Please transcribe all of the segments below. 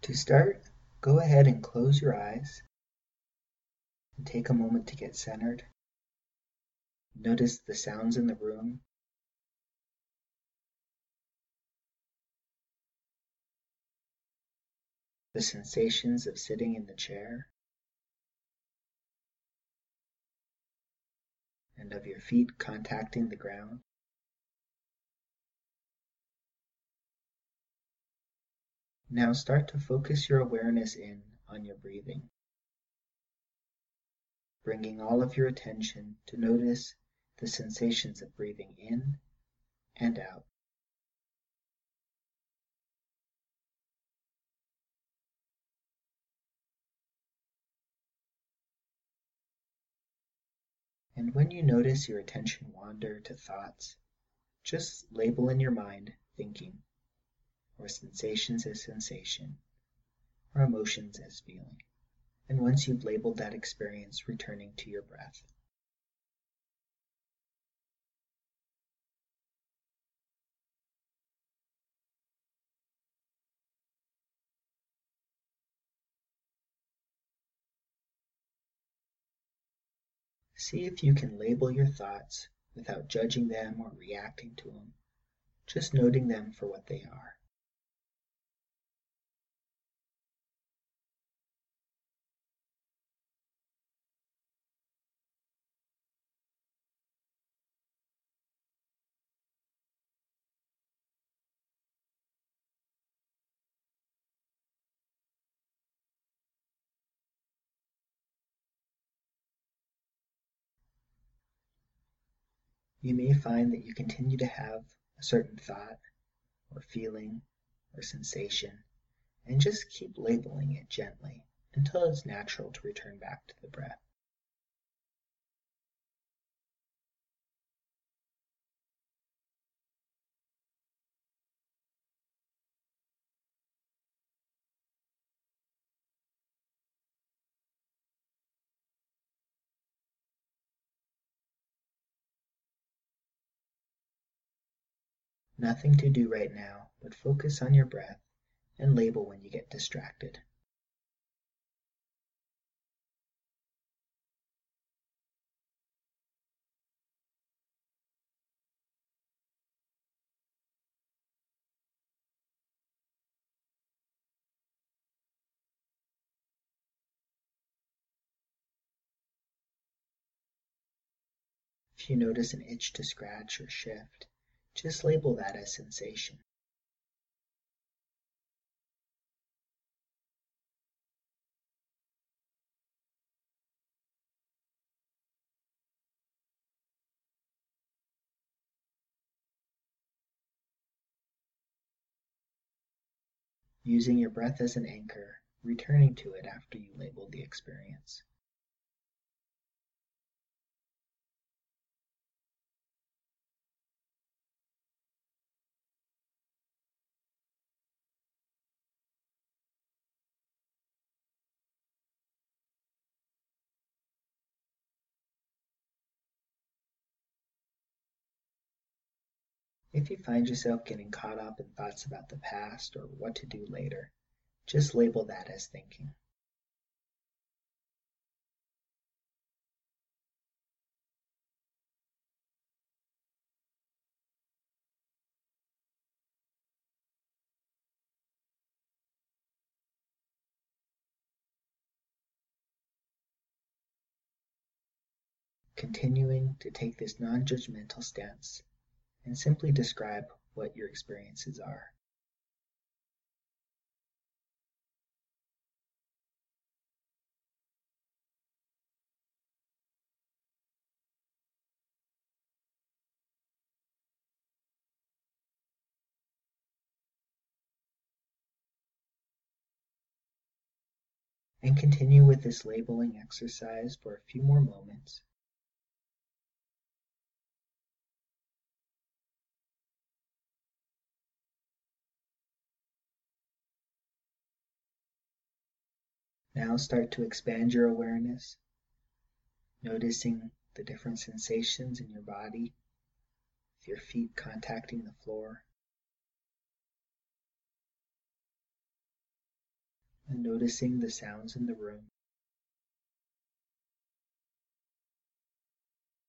To start, go ahead and close your eyes and take a moment to get centered. Notice the sounds in the room, the sensations of sitting in the chair, and of your feet contacting the ground. Now start to focus your awareness in on your breathing, bringing all of your attention to notice the sensations of breathing in and out. And when you notice your attention wander to thoughts, just label in your mind thinking, or sensations as sensation, or emotions as feeling. And once you've labeled that experience, returning to your breath. See if you can label your thoughts without judging them or reacting to them, just noting them for what they are. You may find that you continue to have a certain thought or feeling or sensation, and just keep labeling it gently until it's natural to return back to the breath. Nothing to do right now, but focus on your breath and label when you get distracted. If you notice an itch to scratch or shift, just label that as sensation. Using your breath as an anchor, returning to it after you label the experience. If you find yourself getting caught up in thoughts about the past or what to do later, just label that as thinking. Continuing to take this non-judgmental stance and simply describe what your experiences are. And continue with this labeling exercise for a few more moments. Now start to expand your awareness, noticing the different sensations in your body, with your feet contacting the floor, and noticing the sounds in the room.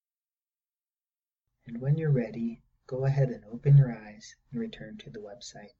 And when you're ready, go ahead and open your eyes and return to the website.